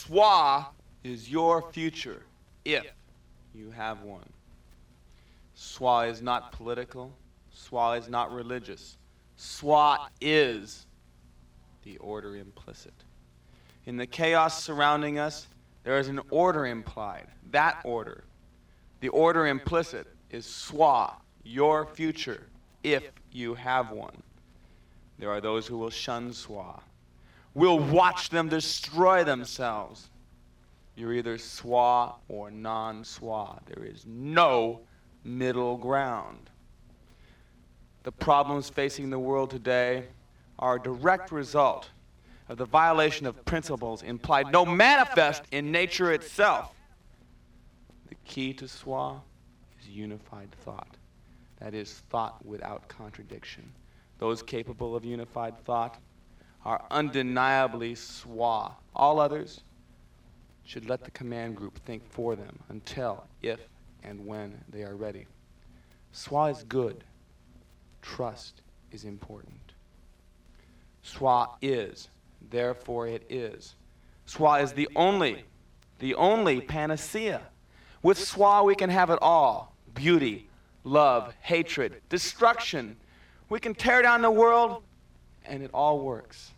SWA is your future, if you have one. SWA is not political. SWA is not religious. SWA is the order implicit. In the chaos surrounding us, there is an order implied. That order, the order implicit, is SWA, your future, if you have one. There are those who will shun SWA. We'll watch them destroy themselves. You're either SWA or non-SWA. There is no middle ground. The problems facing the world today are a direct result of the violation of principles implied, no manifest in nature itself. The key to SWA is unified thought. That is, thought without contradiction. Those capable of unified thought are undeniably SWA. All others should let the command group think for them until, if, and when they are ready. SWA is good. Trust is important. SWA is, therefore it is. SWA is the only panacea. With SWA we can have it all. Beauty, love, hatred, destruction. We can tear down the world, and it all works.